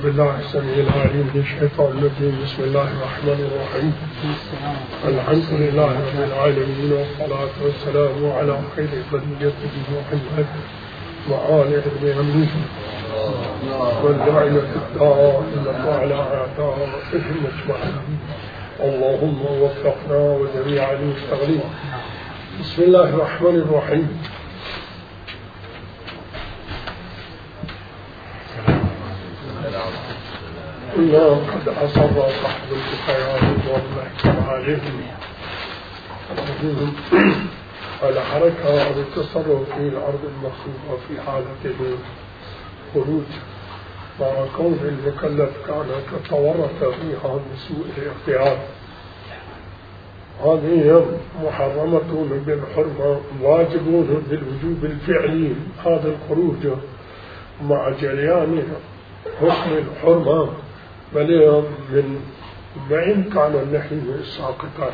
بالله السميع العليم من الشيطان الرجيم. بسم الله الرحمن الرحيم. الحمد لله رب العالمين، والصلاة والسلام على خير بريته محمد وآله وصحبه والداعية الدائمة على أعدائهم أجمعين. اللهم وفقنا وجميع المستغلين. بسم الله الرحمن الرحيم. إلا قد أصر صاحب الكفايات والله عليهم الحركة بالتصرف في الأرض المخصوصة في حالة الخروج، مع كون المكلف كان تورط فيها بسوء الاختيار. هذه محرمة بالحرمة، واجبون بالوجوب الفعلي هذا الخروج مع جريان حكم الحرمة، بل من وإن كان النهي ساقطا.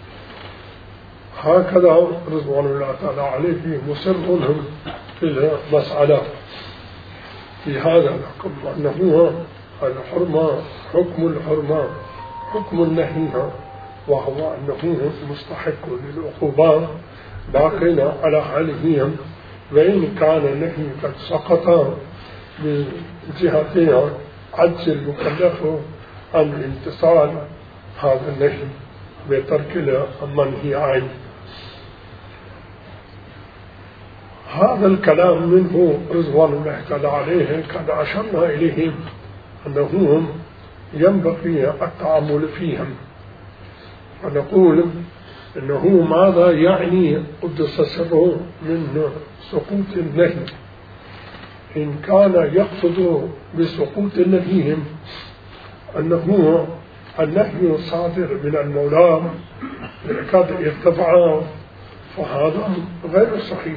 هكذا رضوان الله تعالى عليه مصرهم في المسألة في هذا الحكم، أنه الحرمة حكم الحرمة حكم النهي، وهو أنه مستحق للعقوبة باقين على حالهم، وإن كان النهي قد سقط من جهتها عجز المكلف عن الامتثال هذا النهي بترك المنهي عنه. هذا الكلام منه رضوان الله تعالى عليه قد أشرنا إليهم أنهم ينبغي التعامل فيهم، ونقول أنه ماذا يعني قدس سره من سقوط النهي. إن كان يقصد بسقوط نهيهم أنه النهي صادر من المولى قد ارتفع، فهذا غير صحيح،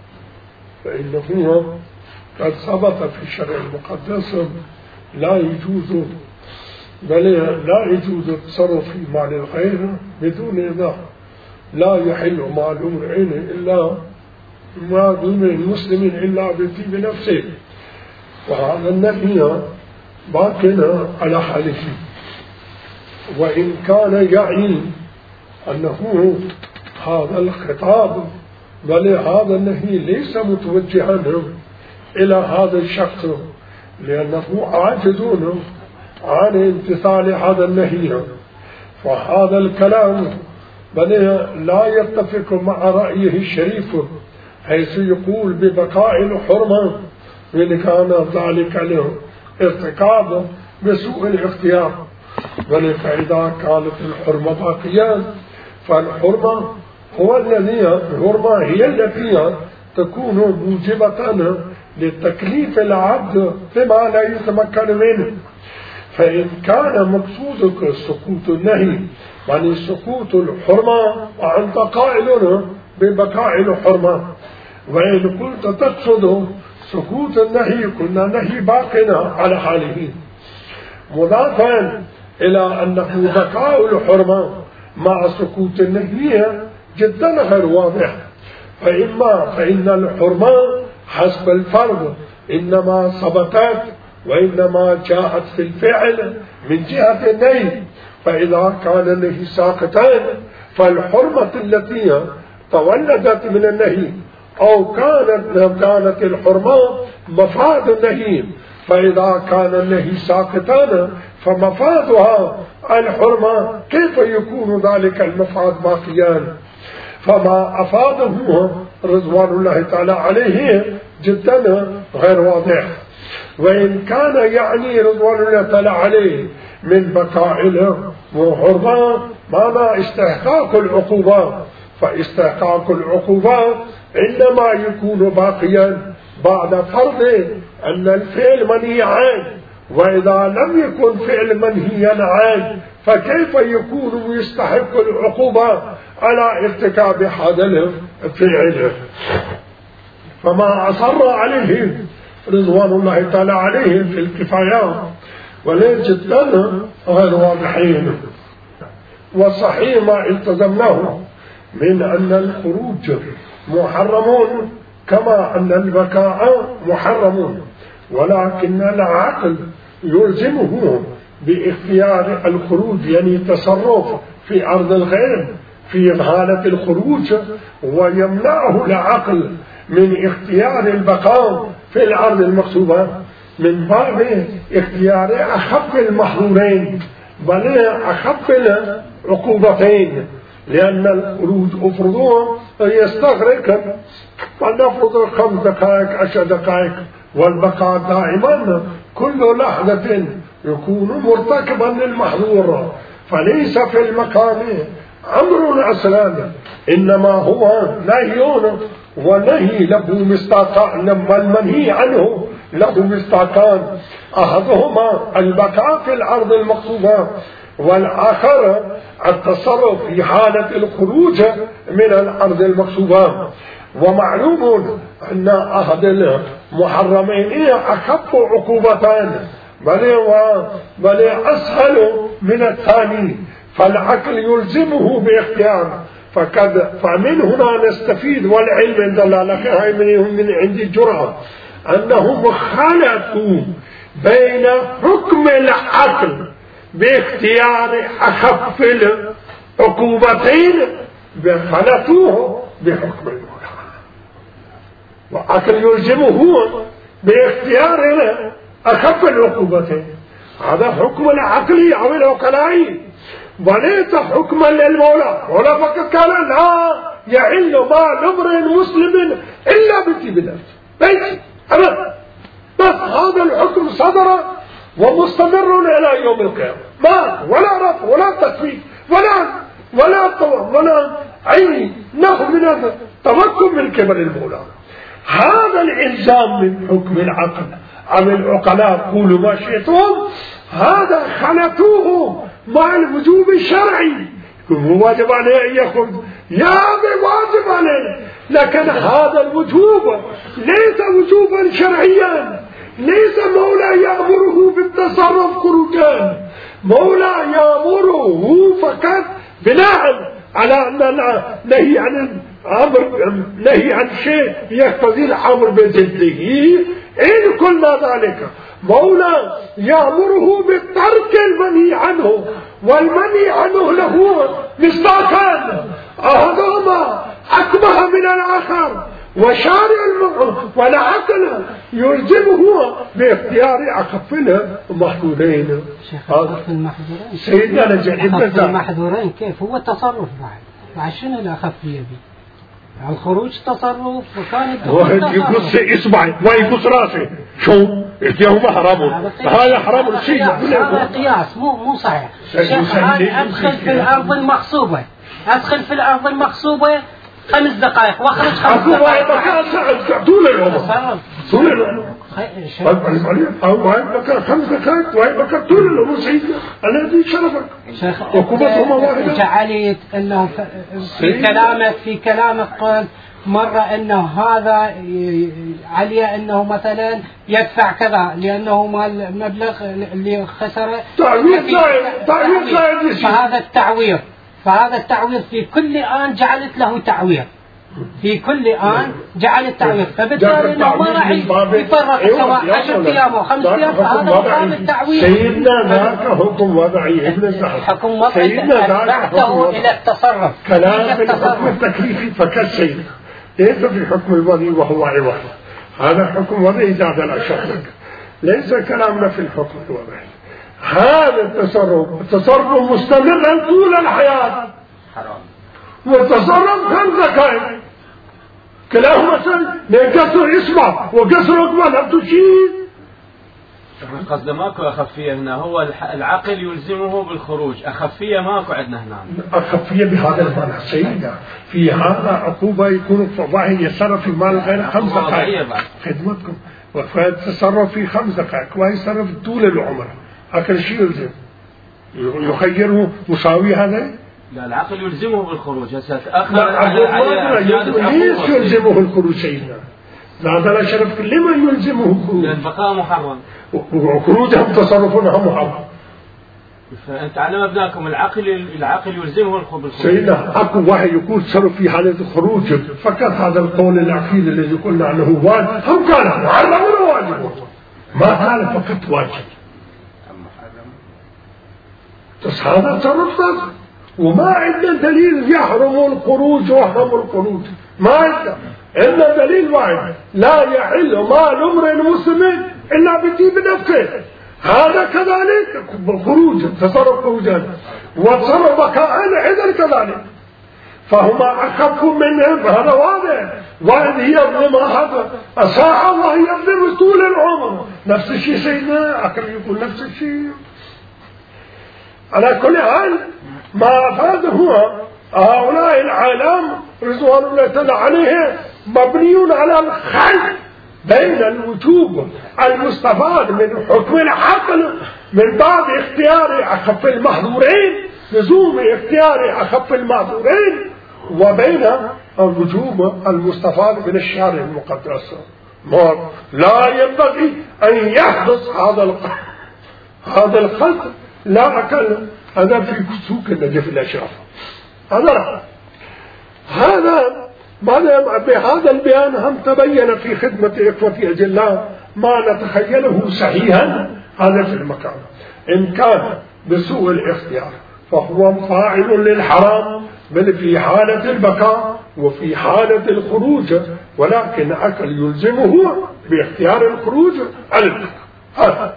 فإنه قد ثبت في الشرع المقدس لا يجوز، بل لا يجوز التصرف في مال الغير بدون إذن، لا يحل مال امرئ إلا ما دون المسلم إلا بطيب نفسه، وهذا النهي باقٍ على حاله. وإن كان يعني أنه هذا الخطاب بل هذا النهي ليس متوجها إلى هذا الشخص، لأنه عاجزون عن امتثال هذا النهي، فهذا الكلام بل لا يتفق مع رأيه الشريف، حيث يقول ببقاء الحرمة وإن كان ذلك له ارتكاب بسوء الاختيار. بل فإذا كانت الحرمة باقية فالحرمة الحرمة هي التي تكون موجبة لتكليف العبد بما لا يتمكن منه. فإن كان مقصودك سقوط النهي يعني سقوط الحرمة وأنت قائل ببقاء الحرمة، وإن كنت تقصد سقوط النهي كنا نهي باقنا على حاله، مضافا إلى أنه بقاء الحرمة مع سقوط النهي جدا غير واضح. فإن الحرمة حسب الفرض إنما ثبتت وإنما جاءت في الفعل من جهة النهي، فإذا كان النهي ساقطا فالحرمة التي تولدت من النهي أو كانت الحرمة مفاد النهي، فإذا كان النهي ساقطا فمفادها الحرمة، كيف يكون ذلك المفاد باقيا؟ فما أفاده رضوان الله تعالى عليه جدا غير واضح. وإن كان يعني رضوان الله تعالى عليه من بقاء الحرمة معنى استحقاق العقوبة، فاستحقاق العقوبة إنما يكون باقيا بعد فرض أن الفعل منهي عنه، وإذا لم يكن فعل منهيا عنه فكيف يكون يستحق العقوبة على ارتكاب هذا الفعل؟ فما أصر عليه رضوان الله تعالى عليه في الكفايات وليس جدا غير واضحين. والصحيح ما التزمناه من أن الخروج محرمون كما أن البكاء محرمون، ولكن العقل يلزمه باختيار الخروج، يعني التصرف في أرض الغير في حالة الخروج، ويمنعه العقل من اختيار البقاء في الأرض المغصوبة من باب اختيار أخف المحظورين بل أخف العقوبتين، لأن الخروج أفرضه يستغرق فلنفرض 5 دقائق 10 دقائق، والبقاء دائما كل لحظة يكون مرتكبا للمحظور، فليس في المقام أمر أصلا، إنما هو نهي، ونهي له مصداقان، لما المنهي عنه له مصداقان، أحدهما البقاء في الأرض المغصوبة، والآخر التصرف في حالة الخروج من الأرض المغصوبة. ومعلوم أن أحد المحرمين أخف عقوبتان بل أسهل من الثاني، فالعقل يلزمه باختيار. فمن هنا نستفيد، والعلم دلالة من عند الجرأة، أنهم خلطوا بين حكم العقل باختيار أخف العقوبتين خلطوه بحكم المولى، وعقل يلزمه باختيار أخف العقوبتين. هذا حكم العقل أو العقلاء، وليس حكما للمولى. ولا فقط قال لا يحل مال امرئ مسلم إلا بطيب النفس، بس أبدا، بس هذا الحكم صدر ومستمر إلى يوم القيامة، ما ولا رفع ولا تكفير ولا أي نوع من التمكن من قبل المولى. هذا الإلزام من حكم العقل أو العقلاء، قولوا ما شئتم، هذا خلطوه مع الوجوب الشرعي. هو واجب عليه أن يأخذ، يا أبي واجب عليه، لكن هذا الوجوب ليس وجوبا شرعيا، ليس مولى يأمره بالتصرف خروجان، مولى يأمره فقط بناء على أن نهي عن الأمر، نهي عن شيء يقتضي الأمر بجده. إن كل ذلك مولى يأمره بالترك المنهي عنه، والمنهي عنه له مصداقان، أحدهما أكبر من الآخر، وشارع والعقل يلزمه باختيار أخف المحظورين. سيدنا أخف المحظورين كيف هو التصرف بعد شنو الأخفية دي؟ الخروج تصرف، وكان واحد يقص إصبعي ويقص راسي، شو احتياهما حرام، هذا حرام شيء. هذا قياس مو صحيح. أدخل في الأرض المغصوبة، أدخل في الأرض المغصوبة 5 دقائق واخرج 5 دقائق طول العمر، طول العمر أو بكر 5 دقائق وهي بكر طول العمر. سيدنا الذي شرفك شيخ، جعلت أنه في كلامك قلت مرة أنه هذا عليه أنه مثلا يدفع كذا لأنه مال المبلغ اللي خسره تعويض، فهذا التعويض في كل آن جعلت له تعويض، في كل آن جعلت تعويض، فبالتالي انه ما راح يفرق سواء 10 أيام أو 5 أيام، فهذا مقام التعويض. سيدنا ذاك حكم وضعي ابن الزهر، حكم وضعي بعته إلى التصرف، كلام الحكم التكليفي فقط سيدنا، ليس في حكم الوضعي وهو عوض. هذا حكم وضعي زاد الأشهر، ليس كلامنا في الحكم الوضعي. هذا التصرف مستمرا طول الحياة، حرام، والتصرف 5 دقائق كلاهما كسر إصبع وكسر ركبة لا تشير. قصده ماكو أخفية هنا، هو العقل يلزمه بالخروج، أخفية ماكو عندنا هنا. أخفية بهذا المعنى سيدنا، في هذا عقوبة يكون فضائي يتصرف في مال غير 5 دقائق خدمتكم، ويتصرف في 5 دقائق ويتصرف طول العمر، هكذا شيء يلزم يخيره مساوي هذا. لا، العقل يلزمه بالخروج. هسه ليش يلزمه الخروج سيدنا؟ هذا لا شرف لمن يلزمه الخروج؟ لأن البقاء محرم، وخروجهم تصرفهم محرم. فأنت على مبناكم العقل يلزمه بالخروج. سيدنا أكو واحد يقول تصرف في حالة الخروج فقط، هذا القول الأخير الذي قلنا عنه واجب، هم قال محرم ولا واجب، ما قال فقط واجب، بس هذا تصرف فاسد، وما عندنا دليل يحرم الخروج ويحرم الخروج، ما عندنا دليل واحد: لا يحل مال امرئ مسلم الا بطيب نفسه. هذا كذلك خروج، تصرف خروجا، وتصرف بكاء ايضا كذلك، فهما اخف منهم. هذا واضح. واحد يظلم هذا الساعه وهي يظلم طول العمر، نفس الشيء سيدنا عقل يقول نفس الشيء. على كل حال ما أفاد هو هؤلاء العالم رضوان الله تعالى عليه مبنيون على الخلط بين الوجوب المستفاد من حكم العقل من بعد اختيار أخف المحظورين، لزوم اختيار أخف المحظورين، وبين الوجوب المستفاد من الشرع المقدس. لا ينبغي أن يحدث هذا الخلط. لا أكل هذا في سوق النجف الأشراف. هذا بهذا البيان هم تبين في خدمة إخوة أجلاء ما نتخيله صحيحا. هذا في المكان إن كان بسوء الاختيار فهو فاعل للحرام بل في حالة البقاء وفي حالة الخروج، ولكن عقل يلزمه باختيار الخروج على البقاء.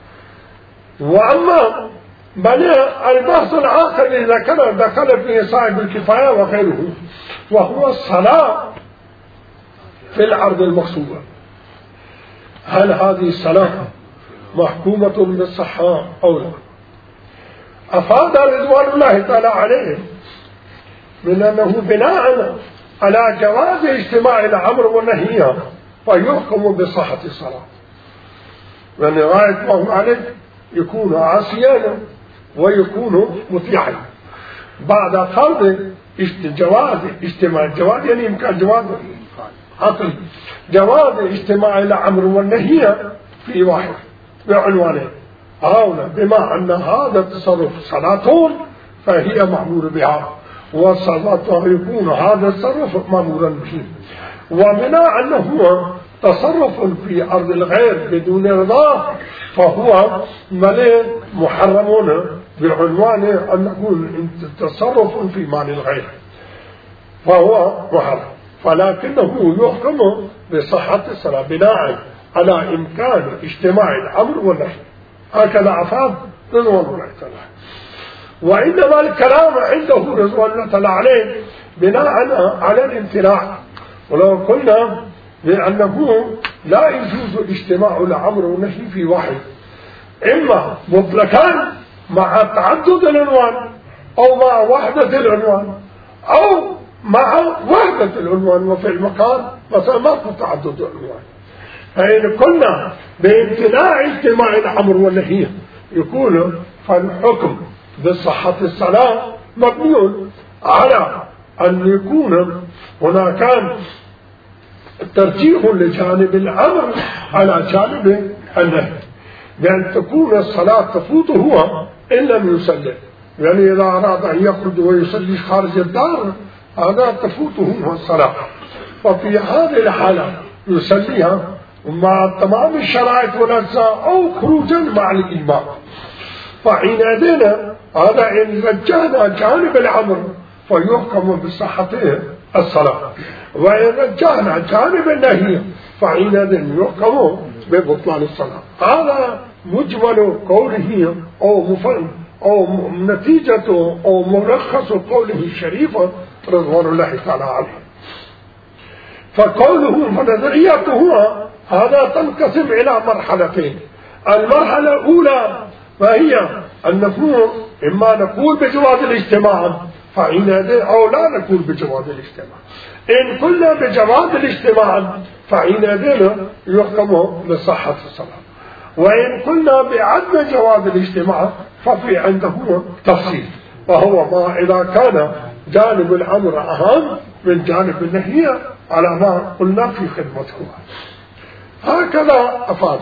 وأما بل البحث الآخر إذا كان دخل فيه صاحب الكفاية وغيره، وهو الصلاة في الأرض المغصوبة. هل هذه الصلاة محكومة بالصحة أو لا؟ أفاد رضوان الله تعالى عليه من أنه بناء على جواز اجتماع الأمر والنهي فيحكم بصحة الصلاة، لأن غاية ما هو عليه يكون عاصيا ويكون مطيعا بعد فرض جواز اجتماع. الجواز يعني يمكن جواز عقلي، جواز اجتماع الأمر والنهي في واحد بعنوانه هؤلاء، بما أن هذا التصرف صلاة فهي مأمور بها، والصلاة يكون هذا التصرف مأمورا به. وبناء أنه تصرف في أرض الغير بدون رضاه فهو محرم بعنوان أن يكون تصرف في مال الغير فهو محرم، فلكنه يحكم بصحة الصلاة بناء على إمكان اجتماع الأمر والنهي. هكذا أفاد رضوان الله تعالى. وإنما الكلام عنده رضوان الله تعالى عليه بناء على الامتناع. ولو قلنا بأنه لا يجوز اجتماع الأمر والنهي في واحد، إما مطلقان مع تعدد العنوان أو مع وحدة العنوان أو مع وحدة العنوان وفي المكان مثلا ما في تعدد العنوان. فإن كنا بامتناع اجتماع الأمر والنهي يكون فالحكم بصحة الصلاة مبني على أن يكون هناك ترجيح لجانب الأمر على جانب النهي، بأن تكون الصلاة تفوت هو إن لم يصلي، يعني إذا أراد أن يخرج ويصلي خارج الدار هذا تفوته الصلاة، ففي هذه الحالة يصليها مع تمام الشرائط والأجزاء أو خروجا مع الإمام. فحينئذ هذا إن رجعنا جانب الأمر فيحكم بصحة الصلاة، وإن رجعنا جانب النهي فحينئذ يحكم ببطلان الصلاة. هذا مجمل قوله أو نتيجة أو ملخص قوله الشريف رضوان الله تعالى عليه. فقوله ونظريته هذا تنقسم إلى مرحلتين. المرحلة الأولى فهي أنه إما نقول بجواز الاجتماع فحينئذ أو لا نقول بجواز الاجتماع. إن كنا بجواز الاجتماع فحينئذ يحكم بصحة الصلاة، وإن كنا بعدم جواز الاجتماع ففي عنده تفصيل، وهو ما إذا كان جانب الأمر أهم من جانب النهي على ما قلنا في خدمتكم. هكذا أفاد.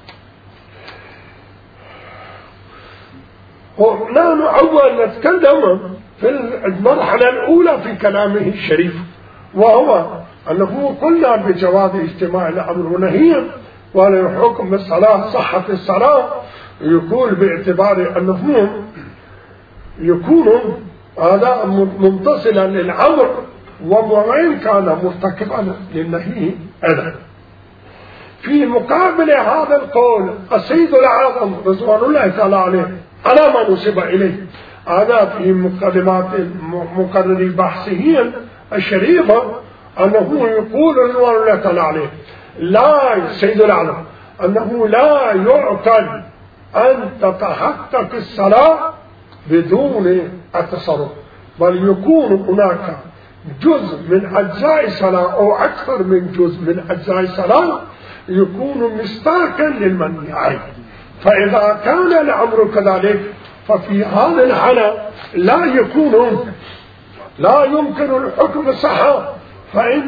ونحن أول نتكلم في المرحلة الأولى في كلامه الشريف، وهو أنه قلنا بجواز اجتماع الأمر والنهي ولا يحكم بالصلاة صحة الصلاة، يقول باعتبار أنه يكون هذا ممتصلا للأمر، وإن كان مرتكبا للنهي أيضا. في مقابل هذا القول السيد الأعظم رضوان الله تعالى عليه على ما نسب إليه، هذا في مقدمات مقرر بحثه الشريفة أنه يقول رضوان الله تعالى عليه لا السيد الأعظم أنه لا يعقل أن تتحقق الصلاة بدون التصرف، بل يكون هناك جزء من أجزاء الصلاة أو أكثر من جزء من أجزاء الصلاة يكون مصداقا للمنهي عنه. فإذا كان الأمر كذلك ففي هذا الحالة لا يمكن الحكم الصحة، فإن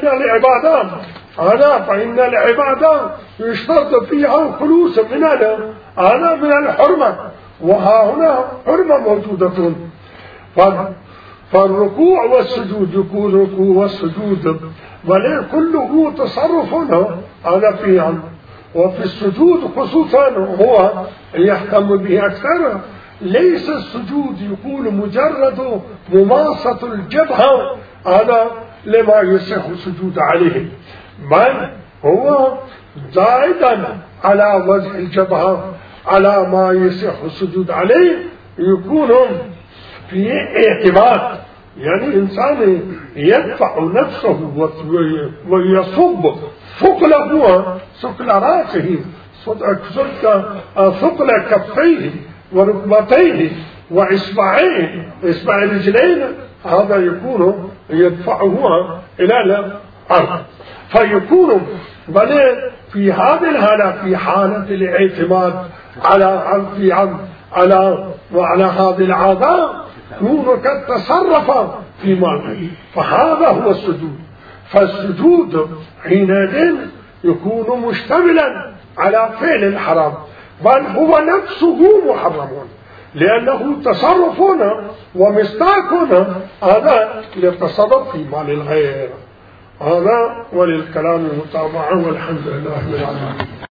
العبادات يشترط فيها خلوص من من الحرمة، وها هنا حرمة موجودة. فالركوع والسجود يكون ركوع والسجود وليه كله تصرف هذا فيه، وفي السجود خصوصا هو يهتم به أكثر. ليس السجود يكون مجرد مماصة الجبهة هذا لما يصح السجود عليه، بل هو زائدا على وجه الجبهة على ما يصح السجود عليه، يكون في اعتماد، يعني إنسان يدفع نفسه ويصب ثقل رأسه، ثقل كفيه وركبتيه وإصبعيه، إصبع رجلين، هذا يكون يدفعه إلى الأرض. فيكون بل في هذه الحالة في حالة الاعتماد وعلى هذه العادة يكون قد تصرف في معنى، فهذا هو السجود. فالسجود حينئذ يكون مشتملا على فعل الحرام، بل هو نفسه محرم لأنه تصرف ومصداق هذا للتصرف في مال الغير. هذا وللكلام المتابعة، والحمد لله رب العالمين.